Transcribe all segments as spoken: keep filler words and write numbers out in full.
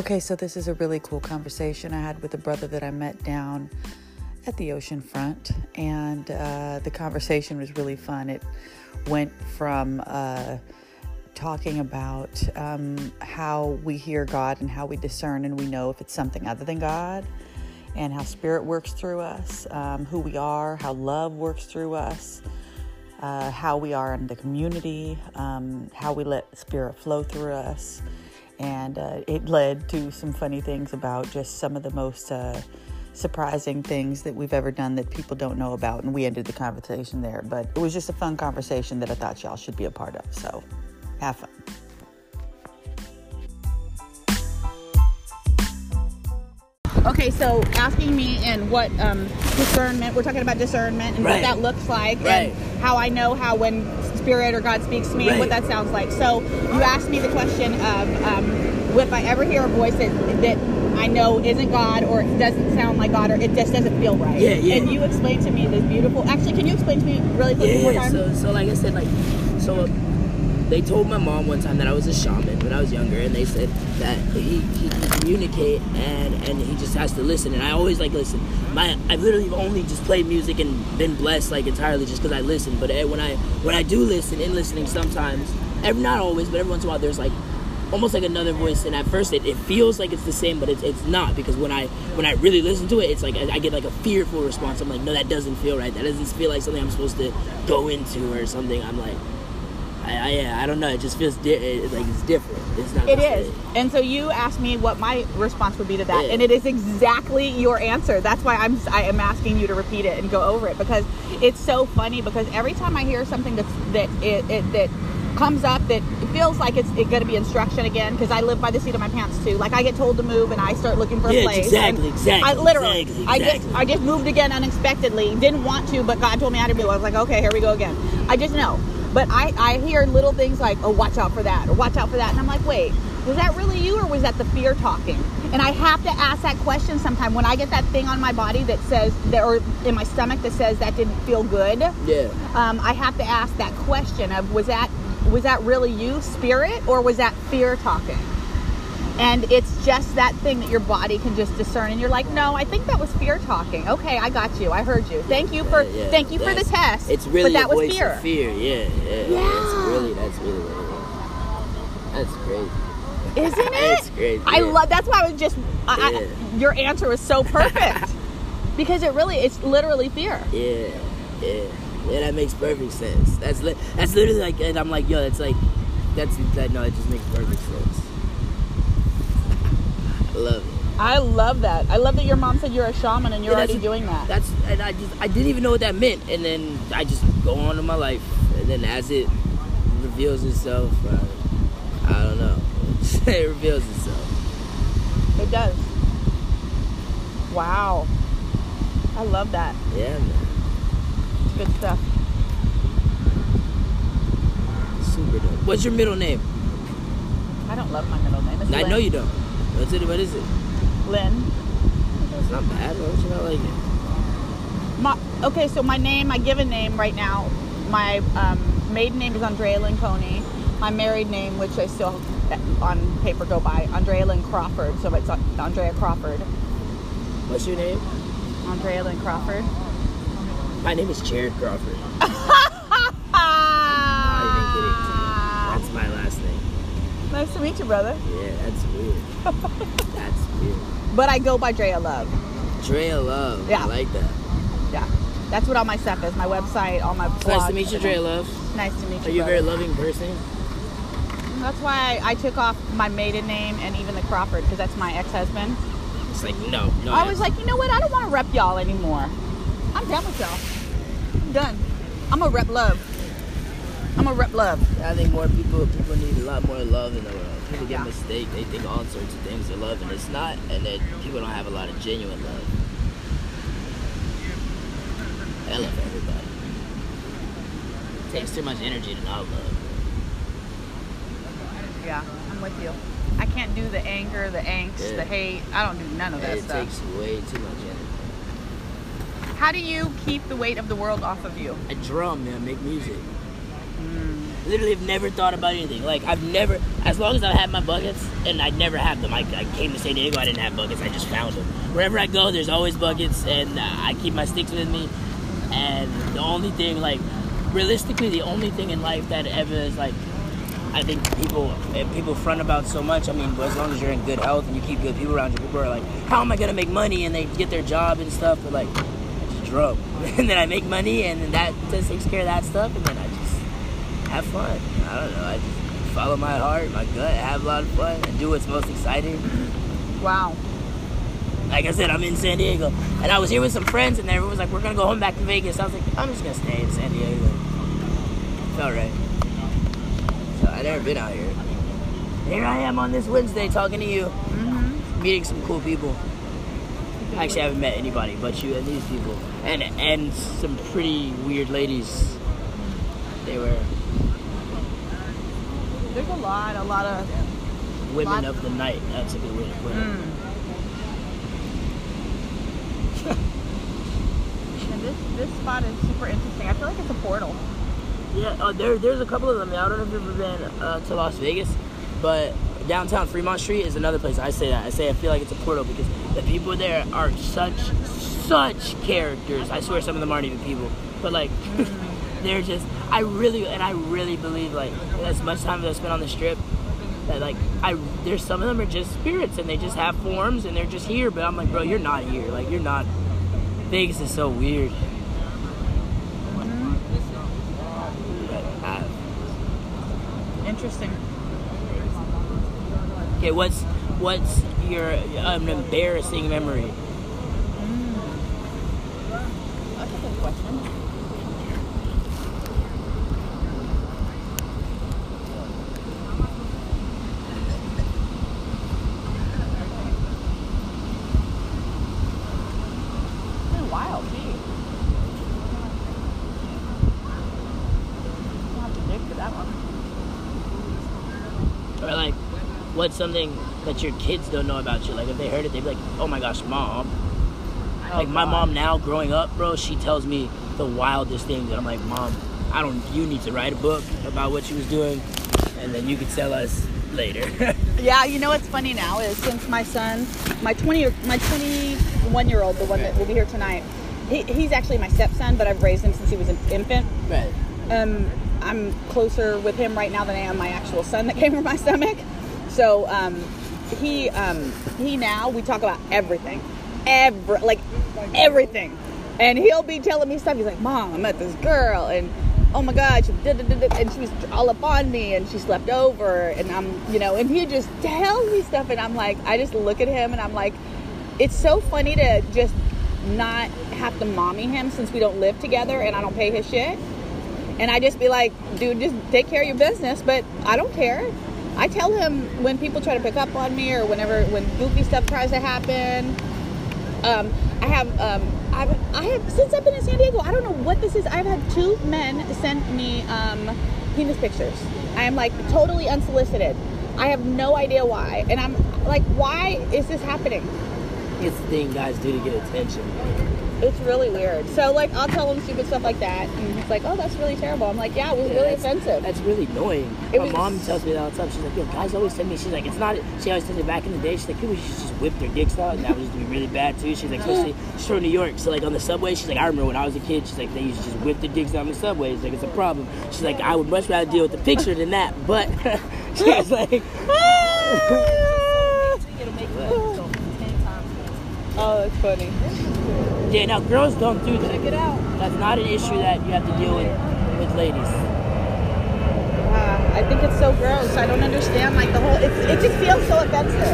Okay, so this is a really cool conversation I had with a brother that I met down at the ocean front, and uh, the conversation was really fun. It went from uh, talking about um, how we hear God and how we discern and we know if it's something other than God, and how Spirit works through us, um, who we are, how love works through us, uh, how we are in the community, um, how we let Spirit flow through us. And uh, it led to some funny things about just some of the most uh, surprising things that we've ever done that people don't know about. And we ended the conversation there. But it was just a fun conversation that I thought y'all should be a part of. So have fun. Okay, so asking me and what um, discernment, we're talking about discernment and right. what that looks like, right. and how I know how when Spirit or God speaks to me right. and what that sounds like. So you asked me the question of um, if I ever hear a voice that, that I know isn't God, or it doesn't sound like God, or it just doesn't feel right. Yeah, yeah. And you explained to me this beautiful, actually, can you explain to me really quick yeah, one more yeah. time? So, so like I said, like, so... Uh, They told my mom one time that I was a shaman when I was younger, and they said that he, he can communicate and, and he just has to listen. And I always like listen. My I've literally only just played music and been blessed like entirely just because I listen. But when I when I do listen, in listening sometimes, every not always, but every once in a while, there's like almost like another voice. And at first, it, it feels like it's the same, but it's it's not, because when I when I really listen to it, it's like I, I get like a fearful response. I'm like, no, that doesn't feel right. That doesn't feel like something I'm supposed to go into or something. I'm like. I, I, yeah, I don't know. It just feels di- it, like it's different. It's not. It is. And so you asked me what my response would be to that, yeah. And it is exactly your answer. That's why I'm I am asking you to repeat it and go over it, because it's so funny. Because every time I hear something that's that it, it that comes up that it feels like it's it going to be instruction again, because I live by the seat of my pants too. Like I get told to move and I start looking for a yeah, place. Exactly, exactly. I literally, exactly, I exactly. just I just moved again unexpectedly. Didn't want to, but God told me how to do it. I was like, okay, here we go again. I just know. But I, I hear little things like, oh, watch out for that, or watch out for that. And I'm like, wait, was that really you, or was that the fear talking? And I have to ask that question sometime when I get that thing on my body that says, that, or in my stomach that says that didn't feel good. Yeah. Um, I have to ask that question of, was that, was that really you, Spirit, or was that fear talking? And it's just that thing that your body can just discern, and you're like, no, I think that was fear talking. Okay, I got you. I heard you. Thank you for yeah, yeah. thank you that's, for the test. It's really but that a voice was fear. Of fear. Yeah, yeah. Yeah. That's really that's really what it is. That's crazy. Isn't it? It's crazy. I yeah. love. That's why I was just. I, yeah. I, your answer was so perfect because it really, it's literally fear. Yeah, yeah, yeah. That makes perfect sense. That's li- that's literally like, and I'm like, yo, that's like, that's that. No, it just makes perfect sense. I love it. I love that. I love that your mom said you're a shaman and you're yeah, already a, doing that. That's and I just I didn't even know what that meant, and then I just go on in my life, and then as it reveals itself, uh, I don't know, it reveals itself. It does. Wow. I love that. Yeah, man. It's good stuff. Super dope. What's your middle name? I don't love my middle name. It's I Lynn. know you don't. What's it? What is it? Lynn. It's not bad. Why would you not like it? My, okay, so my name, my given name right now, my um, maiden name is Andrea Lynn Coney. My married name, which I still on paper go by, Andrea Lynn Crawford. So it's Andrea Crawford. What's your name? Andrea Lynn Crawford. My name is Jared Crawford. Not even kidding. That's my last name. Nice to meet you, brother. Yeah, that's weird. That's weird. But I go by Drea Love. Drea Love. Yeah. I like that. Yeah. That's what all my stuff is. My website, all my blogs. Nice to meet you, Drea Love. Nice to meet you, Are you a brother. very loving person? That's why I, I took off my maiden name and even the Crawford, because that's my ex-husband. It's like, no, no. I was like, you know what? I don't want to rep y'all anymore. I'm done with y'all. I'm done. I'm a rep love. I'm a rep love. I think more people people need a lot more love in the world. People get Yeah. mistake. They think all sorts of things are love, and it's not. And then people don't have a lot of genuine love. I love everybody. It takes too much energy to not love. Yeah, I'm with you. I can't do the anger, the angst, Yeah. the hate. I don't do none of that It stuff. takes way too much energy. How do you keep the weight of the world off of you? I drum, man. Make music. Mm. Literally, have never thought about anything. Like, I've never, as long as I've had my buckets, and I never had them. I, I came to San Diego, I didn't have buckets. I just found them. Wherever I go, there's always buckets, and uh, I keep my sticks with me. And the only thing, like, realistically, the only thing in life that ever is, like, I think people people front about so much. I mean, as long as you're in good health and you keep good people around you, people are like, how am I going to make money? And they get their job and stuff. But, like, I just drunk. And then I make money, and then that just takes care of that stuff. And then I just have fun. I don't know. I just follow my heart, my gut, have a lot of fun, and do what's most exciting. Wow. Like I said, I'm in San Diego. And I was here with some friends, and everyone was like, we're going to go home back to Vegas. I was like, I'm just going to stay in San Diego. Felt right. So I've never been out here. Here I am on this Wednesday talking to you. Mm-hmm. Meeting some cool people. Actually, I haven't met anybody but you and these people. And and some pretty weird ladies. They were... There's a lot, a lot of... Women lot of the night. That's a good way to put it. Mm. And this, this spot is super interesting. I feel like it's a portal. Yeah, uh, there, there's a couple of them. I don't know if you've ever been uh, to Las Vegas, but downtown Fremont Street is another place. I say that. I say I feel like it's a portal because the people there are such, such characters. I swear some of them aren't even people. But, like, they're just, I really, and I really believe, like, as much time as I spent on the Strip, that, like, I, there's some of them are just spirits, and they just have forms, and they're just here. But I'm like, bro, you're not here. Like, you're not. Vegas is so weird. Interesting. Okay, what's what's your um, embarrassing memory? Mm. That's a good question. It's been a while, gee. I'll have to dig for that one. Or like, what's something that your kids don't know about you? Like, if they heard it, they'd be like, oh my gosh, mom. Oh, like, my God. Mom now, growing up, bro, she tells me the wildest things. And I'm like, Mom, I don't, you need to write a book about what she was doing, and then you could tell us later. Yeah, you know what's funny now is since my son, my twenty, my twenty-one-year-old, the one that will be here tonight, he, he's actually my stepson, but I've raised him since he was an infant. Right. Um, I'm closer with him right now than I am my actual son that came from my stomach. So um, he um, he now, we talk about everything. Every, like, everything. And he'll be telling me stuff. He's like, Mom, I met this girl, and oh my God, she did, did, did, and she was all up on me, and she slept over, and I'm, you know, and he just tells me stuff, and I'm like, I just look at him, and I'm like, it's so funny to just not have to mommy him since we don't live together, and I don't pay his shit. And I just be like, dude, just take care of your business. But I don't care. I tell him when people try to pick up on me or whenever, when goofy stuff tries to happen. Um, I have, um, I've, I have, since I've been in San Diego, I don't know what this is. I've had two men send me um, penis pictures. I am like totally unsolicited. I have no idea why. And I'm like, why is this happening? It's the thing guys do to get attention. It's really weird. So, like, I'll tell him stupid stuff like that, and he's like, oh, that's really terrible. I'm like, yeah, it was yeah, really that's, offensive. That's really annoying. It My was, mom tells me that all the time. She's like, yo, guys always send me, she's like, it's not, she always tells me back in the day, she's like, people should just whip their dicks out, and that was be really bad, too. She's like, especially, she's from New York, so, like, on the subway, she's like, I remember when I was a kid, she's like, they used to just whip their dicks down the subway. It's like, it's a problem. She's like, I would much rather deal with the picture than that, but, she's like, oh, that's funny. Yeah, now girls don't do that. Check it out. That's not an issue that you have to deal with with ladies. Uh, I think it's so gross. I don't understand, like, the whole, it's, it just feels so offensive.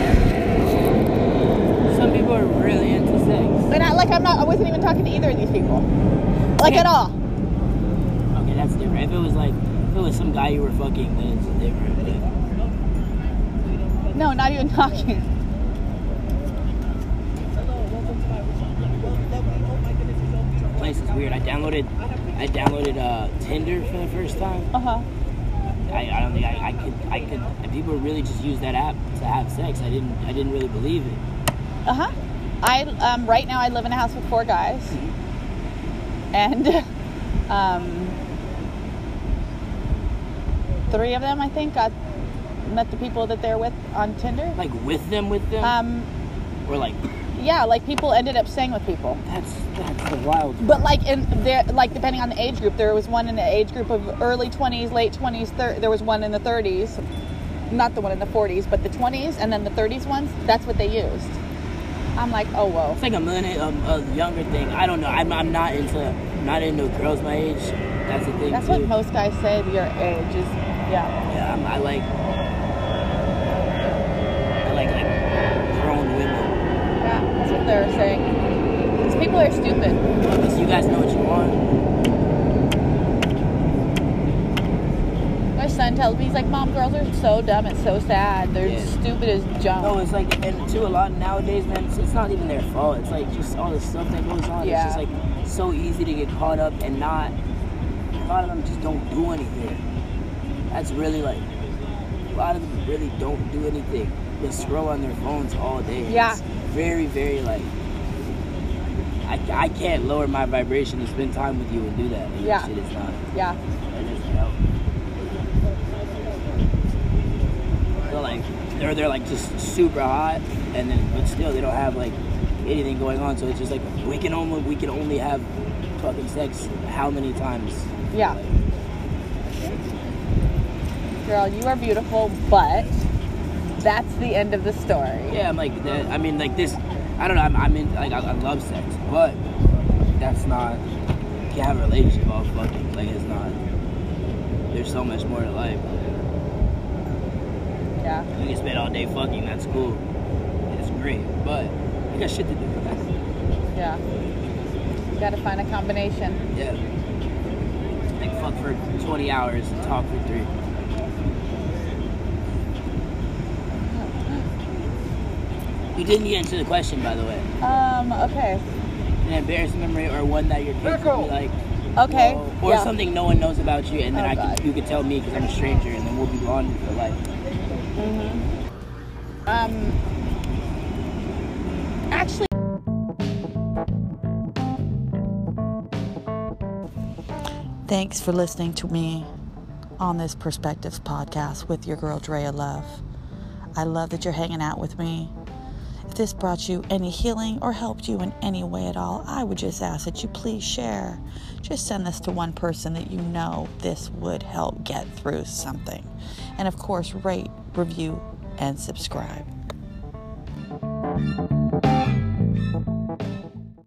Some people are really into sex. And I, like, I'm not, I wasn't even talking to either of these people. Like, okay. At all. Okay, that's different. If it was, like, if it was some guy you were fucking, then it's different. But... No, not even talking. Place is weird. I downloaded, I downloaded uh, Tinder for the first time. Uh huh. I, I don't think I, I could, I could. And people really just use that app to have sex. I didn't, I didn't really believe it. Uh huh. I um right now I live in a house with four guys, mm-hmm. and um three of them, I think, got met the people that they're with on Tinder. Like with them, with them? Um, or like... Yeah, like people ended up staying with people. That's that's the wild. But like in there, like depending on the age group, there was one in the age group of early twenties, late twenties. Thir- there was one in the thirties, not the one in the forties, but the twenties, and then the thirties ones. That's what they used. I'm like, oh whoa. It's like a millennial, um, a younger thing. I don't know. I'm, I'm not into not into girls my age. That's the thing. That's too. what most guys say. Your age is, yeah. Yeah, I'm, I like. I like like grown women. Yeah, that's what they're saying. Because people are stupid. So you guys know what you want. My son tells me, he's like, Mom, girls are so dumb. It's so sad. They're Yeah. stupid as junk. No, it's like, and too, a lot nowadays, man, it's, it's not even their fault. It's like just all the stuff that goes on. Yeah. It's just like so easy to get caught up and not. A lot of them just don't do anything. That's really like. A lot of them really don't do anything. They scroll on their phones all day. Yeah. It's very, very like. I, I can't lower my vibration to spend time with you and do that. Like, Yeah. That shit is not. Yeah. That doesn't help. So like they're they're like just super hot, and then but still they don't have like anything going on. So it's just like we can only we can only have fucking sex how many times? Yeah. Like, Girl, you are beautiful, but that's the end of the story. yeah, I'm like that. I mean, like this. I don't know. I'm, I'm in like I, I love sex, but that's not. You can't have a relationship all fucking. Like it's not. There's so much more to life. Yeah. You can spend all day fucking. That's cool. It's great, but you got shit to do. Yeah. You gotta find a combination. Yeah. Like fuck for twenty hours and talk for three. You didn't get into the question, by the way. Um, okay. An embarrassing memory or one that your kids would be like, Okay. whoa, or yeah. something no one knows about you, and then Oh, I God. can, you could tell me because I'm a stranger, and then we'll be bonded for life. Um, actually, Thanks for listening to me on this Perspectives podcast with your girl Drea Love. I love that you're hanging out with me. If this brought you any healing or helped you in any way at all, I would just ask that you please share. Just send this to one person that you know this would help get through something. And of course, rate, review, and subscribe.